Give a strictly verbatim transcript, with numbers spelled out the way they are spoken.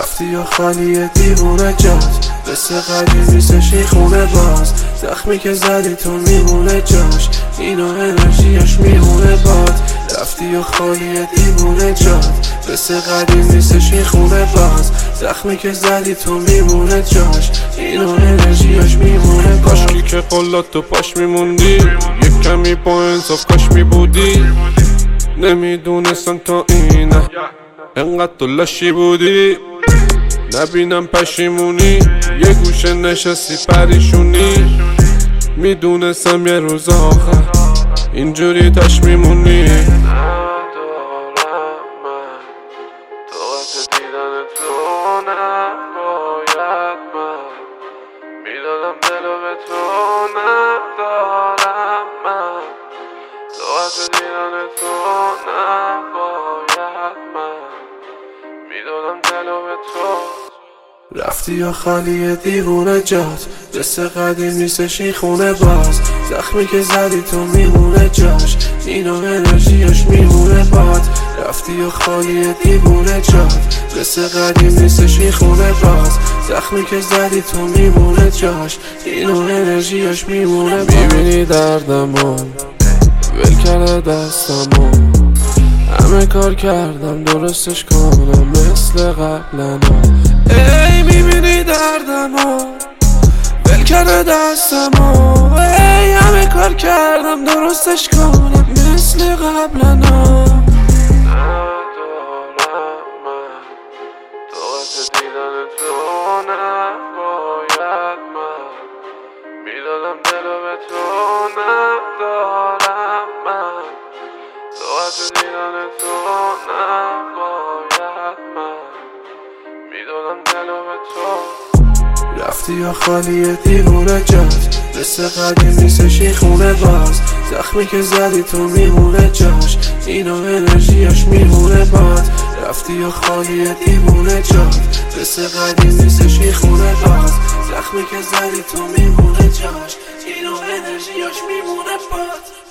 رفتی یا خالی دیوونه جات، مثل قدیم نیستش این خونه باز. زخمی که زدی تو میمونه جاش، اینو انرژیاش میمونه باد. رفتی یا خالی دیوونه جات، مثل قدیم نیستش این خونه باز. زخمی که زدی تو میمونه جاش، اینو انرژیاش میمونه باد. کاشکی که قلات تو پاش میموندی، یک کمی با انصاف کاش میبودی. نمیدونستم تا اینه انقدر تو لاشی بودی. نبینم پشیمونی، یه گوشه نشستی پریشونی. میدونستم یه روز آخر اینجوری تاش میمونی. میدادم دلو به تو، ندارم من تو واسه دیدن تو، نباید من میدادم دلو به تو. رفتی یا خالی دیوونه جات، مثل قدیم نیستش این خونه باز. زخمی که زدی تو میمونه جاش، اینو انرژیاش میمونه باد. رفتی یا خالی دیوونه جات، مثل قدیم نیستش این خونه باز. زخمی که زدی تو میمونه جاش، اینو انرژیاش میمونه باد. میبینی دردمو ول کرده دستمو، همه کار کردم درستش کنم مثل قبلنا. ای میبینی دردمو ول کرده دستمو، ای همه کار کردم درستش کنم مثل قبلنا. نباید من میدادم دلو به تو، ندارم من تو واسه دیدن تو، نباید من میدادم دلو به تو. رفتی یا خالی دیوونه جات، مثل قدیم نیستش این خونه باز. زخمی که زدی تو میمونه جاش، اینو انرژیاش میمونه باد. رفتی یا خالی دیوونه جات، مثل قدیم نیستش این خونه باز. زخمی که زدی تو میمونه جاش، اینو انرژیاش میمونه باد.